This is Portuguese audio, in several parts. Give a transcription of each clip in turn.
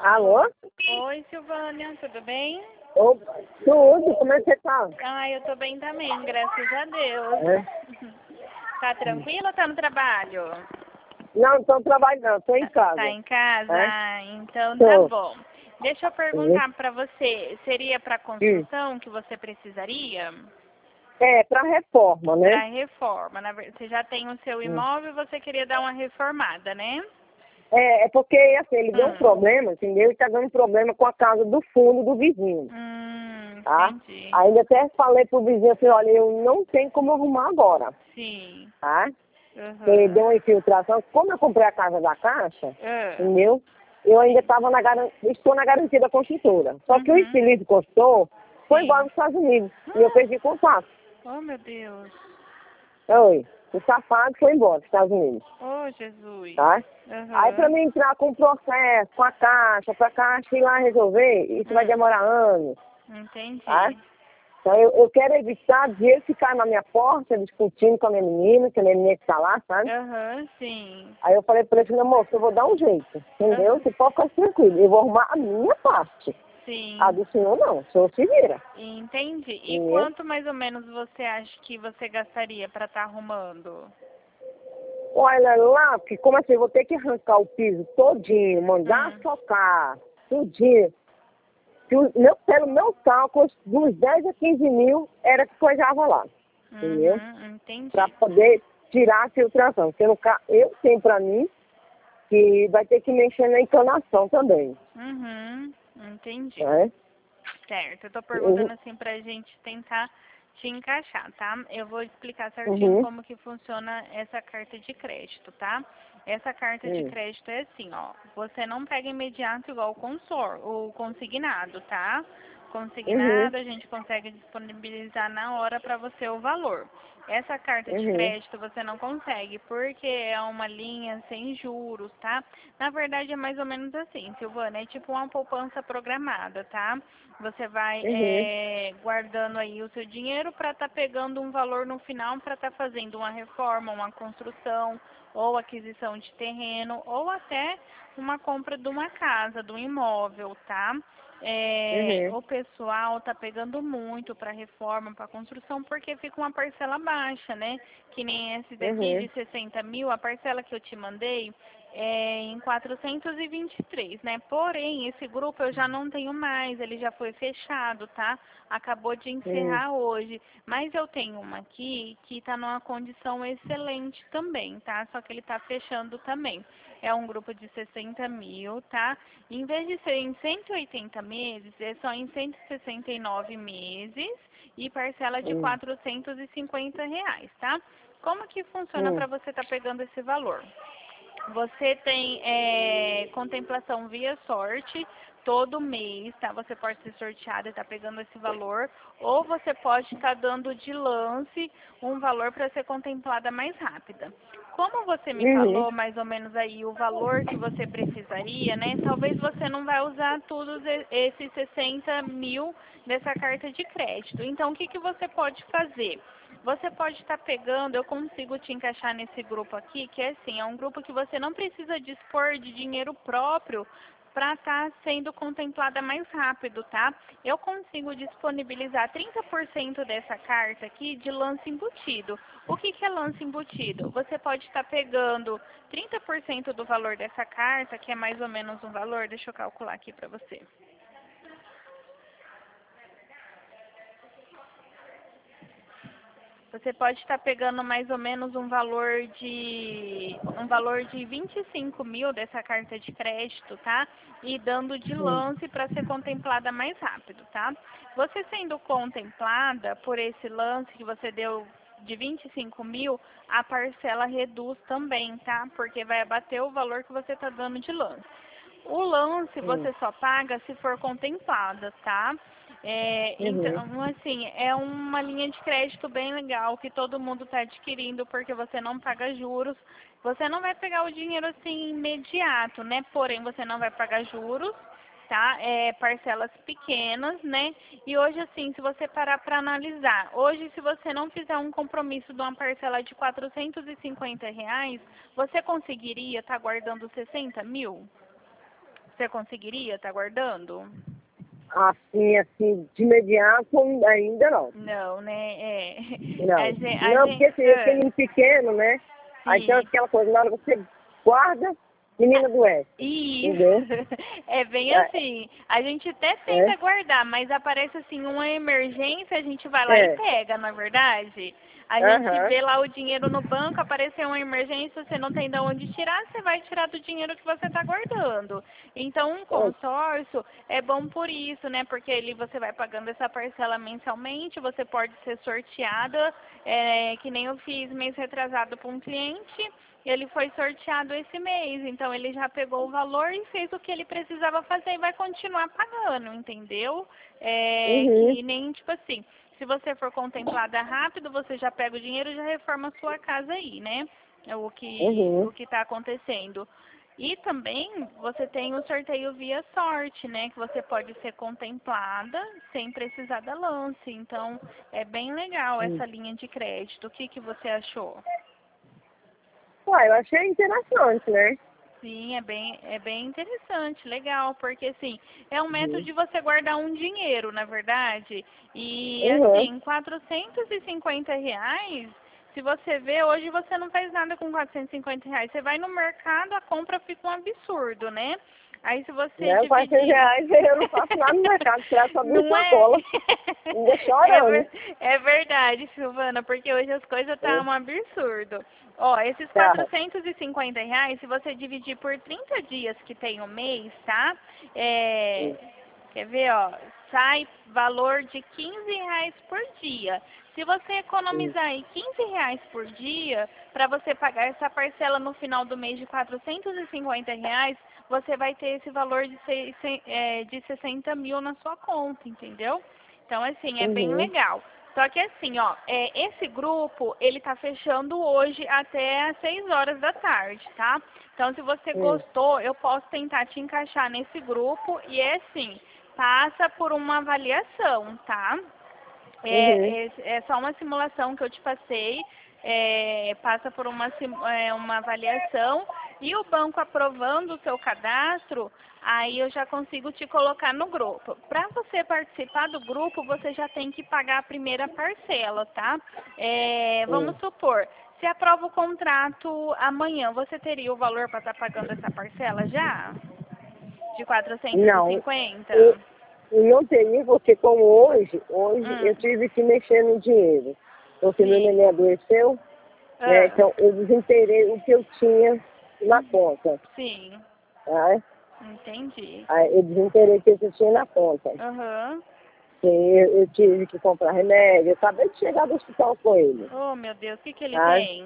Alô? Oi, Silvânia, tudo bem? Ô, tudo, como é que você tá? Eu tô bem também, graças a Deus. É? Tá tranquila ou tá no trabalho? Não tô trabalhando, tô em Tá casa. em casa? É? Então tá Tô. bom. Deixa eu Uhum. perguntar pra você, seria pra Hum. construção que você precisaria? É, pra reforma, né? Pra reforma, você já tem o seu Hum. imóvel e você queria dar uma reformada, né? É porque, assim, ele deu um Hum, problema, entendeu? Ele tá dando problema com a casa do fundo do vizinho, tá? entendi. Ainda até falei pro vizinho assim, olha, eu não tenho como arrumar agora, Sim. tá? Ele deu Uhum. uma infiltração. Como eu comprei a casa da Caixa, Ah, entendeu? Eu ainda sim. estava estou na garantia da construtora. Só que o Uhum. inquilino gostou, foi embora Sim. nos Estados Unidos. E eu perdi contato. Oh, meu Deus. Oi, o safado foi embora dos Estados Unidos, Oh, Jesus. tá? Aí para Aham. mim entrar com o processo, com a Caixa, para a Caixa ir lá resolver, isso vai demorar anos, tá? Entendi. Então eu quero evitar de ele ficar na minha porta discutindo com a minha menina, que a minha menina está lá, sabe? Aham, sim. Aí eu falei para ele, meu moço, eu vou dar um jeito, entendeu? Aham. Você pode ficar tranquilo, eu vou arrumar a minha parte. A Sim. do senhor não, o senhor se vira, Entendi. E entendeu? quanto mais ou menos você acha que você gastaria para estar arrumando? Olha lá, porque como assim, eu vou ter que arrancar o piso todinho, mandar Hum. socar, tudinho. Que pelo meu cálculo, dos 10 a 15 mil era que coisava lá, entendeu? Uhum, Para entendi. poder tirar a filtração. Porque eu tenho para mim que vai ter que mexer na encanação também, Uhum, entendi. né? Certo. Eu tô Uhum. perguntando assim pra gente tentar te encaixar, tá? Eu vou explicar certinho Uhum. como que funciona essa carta de crédito, tá? Essa carta de Uhum. crédito é assim, ó. Você não pega imediato igual o consignado, tá? Uhum. Consignado a gente consegue disponibilizar na hora para você o valor. Essa carta de Uhum. crédito você não consegue porque é uma linha sem juros, tá? Na verdade é mais ou menos assim, Silvana, é tipo uma poupança programada, tá? Você vai Uhum. guardando aí o seu dinheiro para estar pegando um valor no final para estar fazendo uma reforma, uma construção ou aquisição de terreno ou até uma compra de uma casa, de um imóvel, tá? Uhum. O pessoal tá pegando muito para reforma, para construção, porque fica uma parcela baixa, né? Que nem esse daqui de Uhum. 60 mil, a parcela que eu te mandei é em 423, né? Porém, esse grupo eu já não tenho mais, ele já foi fechado, tá? Acabou de Uhum. encerrar hoje. Mas eu tenho uma aqui que está numa condição excelente também, tá? Só que ele está fechando também. É um grupo de 60 mil, tá? Em vez de ser em 180 meses, é só em 169 meses e parcela de Uhum. R$ 450, tá? Como que funciona Uhum. para você estar pegando esse valor? Você tem contemplação via sorte todo mês, tá? Você pode ser sorteado e estar pegando esse valor, ou você pode estar dando de lance um valor para ser contemplada mais rápida. Como você me Uhum. falou mais ou menos aí o valor que você precisaria, né? Talvez você não vai usar todos esses 60 mil dessa carta de crédito. Então, o que que você pode fazer? Você pode estar pegando, eu consigo te encaixar nesse grupo aqui, que é assim, é um grupo que você não precisa dispor de dinheiro próprio para estar sendo contemplada mais rápido, tá? Eu consigo disponibilizar 30% dessa carta aqui de lance embutido. O que que é lance embutido? Você pode estar pegando 30% do valor dessa carta, que é mais ou menos um valor, deixa eu calcular aqui para você. Você pode estar pegando mais ou menos um valor de 25 mil dessa carta de crédito, tá? E dando de Uhum. lance para ser contemplada mais rápido, tá? Você sendo contemplada por esse lance que você deu de 25 mil, a parcela reduz também, tá? Porque vai abater o valor que você está dando de lance. O lance Uhum. você só paga se for contemplada, tá? Uhum. Então, assim, é uma linha de crédito bem legal que todo mundo está adquirindo porque você não paga juros. Você não vai pegar o dinheiro assim imediato, né? Porém, você não vai pagar juros, tá? Parcelas pequenas, né? E hoje, assim, se você parar para analisar, hoje, se você não fizer um compromisso de uma parcela de R$ 450, você conseguiria estar guardando 60 mil? Você conseguiria estar guardando? Assim, de imediato, ainda não. Não, né? É. Não, não, porque assim, esse menino pequeno, né? Aí tem Sim. aquela coisa, na hora que você guarda, menina doente. Isso, Entendeu? é bem É, assim, a gente até tenta guardar, mas aparece assim uma emergência, a gente vai lá e é. pega, não é verdade? A gente Aham. vê lá o dinheiro no banco, apareceu uma emergência, você não tem de onde tirar, você vai tirar do dinheiro que você está guardando. Então, um É. consórcio é bom por isso, né? Porque ele você vai pagando essa parcela mensalmente, você pode ser sorteada, que nem eu fiz mês retrasado para um cliente. Ele foi sorteado esse mês, então ele já pegou o valor e fez o que ele precisava fazer e vai continuar pagando, entendeu? Uhum. Que nem, tipo assim, se você for contemplada rápido, você já pega o dinheiro e já reforma a sua casa aí, né? É o Uhum. que está acontecendo. E também você tem o sorteio via sorte, né? Que você pode ser contemplada sem precisar da lance. Então, é bem legal essa linha de crédito. O que você achou? Uai, eu achei interessante, né? Sim, é bem interessante, legal, porque assim, é um método Uhum. de você guardar um dinheiro, na verdade. E Uhum. assim, R$ 450, se você vê, hoje você não faz nada com R$ 450. Você vai no mercado, a compra fica um absurdo, né? Aí se você Né? dividir. R$ 400 eu não faço nada no mercado, tirar só duas Não é? sacolas. Ainda chorando. É verdade, Silvana, porque hoje as coisas tá É. um absurdo. Ó, esses Tá. R$ 450, se você dividir por 30 dias que tem o mês, tá? É, quer ver, ó? Sai valor de R$ 15 por dia. Se você economizar aí R$ 15 por dia, para você pagar essa parcela no final do mês de R$ 450, você vai ter esse valor de 60 mil na sua conta, entendeu? Então, assim, é bem Uhum. legal. Só que assim, ó, esse grupo, ele tá fechando hoje até às 6 horas da tarde, tá? Então, se você gostou, eu posso tentar te encaixar nesse grupo e é assim, passa por uma avaliação, tá? Uhum. É só uma simulação que eu te passei, passa por uma avaliação e o banco aprovando o seu cadastro, aí eu já consigo te colocar no grupo. Para você participar do grupo, você já tem que pagar a primeira parcela, tá? Vamos supor, se aprova o contrato amanhã, você teria o valor para estar pagando essa parcela já? De Não, 450? eu, eu não teria, porque como hoje eu Hum, tive que mexer no dinheiro. Porque meu sim. neném adoeceu, né? Ah, Então eu desinteirei o que eu tinha na conta. sim. Tá? Entendi. Aí eu desinteirei o que eu tinha na conta. Aham. E eu tive que comprar remédio, eu acabei de chegar do hospital com ele. Oh, meu Deus, o que ele Tá? tem?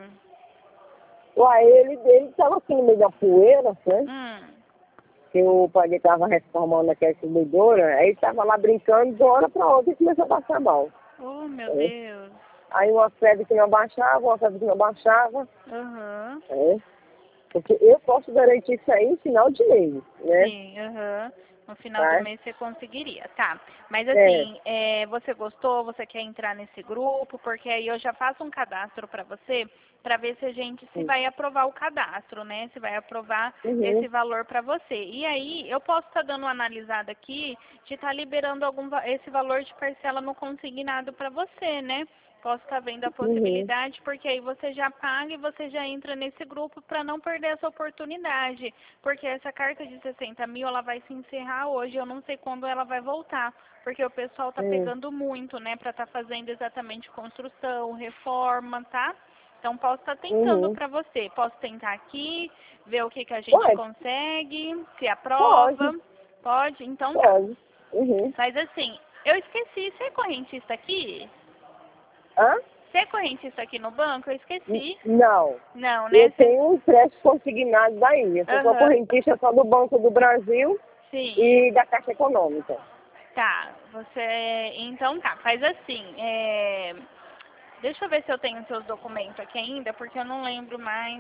Uai, ele estava aqui no meio da poeira, né? Hum. Que o pai dele estava reformando aquela distribuidora, aí estava lá brincando de uma hora para outra e começou a passar mal. Oh, meu É. Deus. Aí uma febre que não abaixava, uma febre que não abaixava. Aham. É. Porque eu posso garantir isso aí no final de mês, né? Sim, aham. No final do Tá? mês você conseguiria. Tá. Mas É. assim, você gostou? Você quer entrar nesse grupo? Porque aí eu já faço um cadastro para você, para ver se a gente se vai aprovar o cadastro, né? Se vai aprovar Uhum. esse valor para você. E aí eu posso estar dando uma analisada aqui de estar liberando esse valor de parcela no consignado para você, né? Posso estar vendo a Uhum. possibilidade, porque aí você já paga e você já entra nesse grupo para não perder essa oportunidade. Porque essa carta de 60 mil, ela vai se encerrar hoje. Eu não sei quando ela vai voltar. Porque o pessoal tá pegando muito, né? Para estar fazendo exatamente construção, reforma, tá? Então, posso estar tentando Uhum. para você. Posso tentar aqui, ver o que a gente Pode, consegue, se pode, aprova. Pode? Então tá. pode. Uhum. Mas assim, eu esqueci, você é correntista aqui? Hã? Você é correntista aqui no banco? Eu esqueci. Não. Não, Eu né? tenho um empréstimo consignado daí. Eu sou Aham. correntista só do Banco do Brasil Sim. e da Caixa Econômica. Tá. Então tá, faz assim. Deixa eu ver se eu tenho seus documentos aqui ainda, porque eu não lembro mais.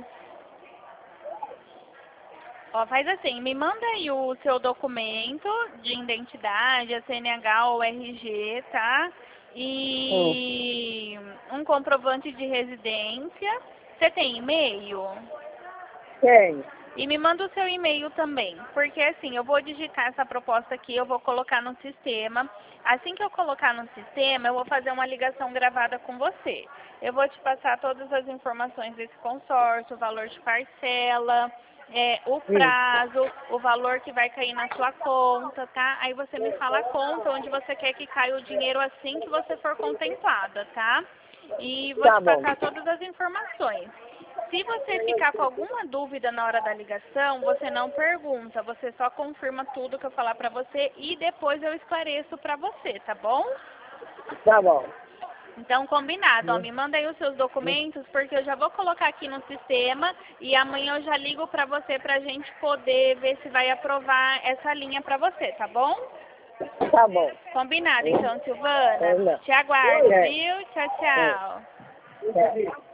Ó, faz assim, me manda aí o seu documento de identidade, a CNH ou RG, tá? Hum. E um comprovante de residência. Você tem e-mail? Tenho. E me manda o seu e-mail também, porque assim, eu vou digitar essa proposta aqui, eu vou colocar no sistema. Assim que eu colocar no sistema, eu vou fazer uma ligação gravada com você. Eu vou te passar todas as informações desse consórcio, o valor de parcela, o prazo, o valor que vai cair na sua conta, tá? Aí você me fala a conta onde você quer que caia o dinheiro assim que você for contemplada, tá? E vou te passar todas as informações. Se você ficar com alguma dúvida na hora da ligação, você não pergunta, você só confirma tudo que eu falar pra você e depois eu esclareço pra você, tá bom? Tá bom. Então, combinado. Ó, me manda aí os seus documentos, porque eu já vou colocar aqui no sistema e amanhã eu já ligo pra você pra gente poder ver se vai aprovar essa linha pra você, tá bom? Tá bom. Combinado, então, Silvana. Te aguardo, viu? Tchau, tchau.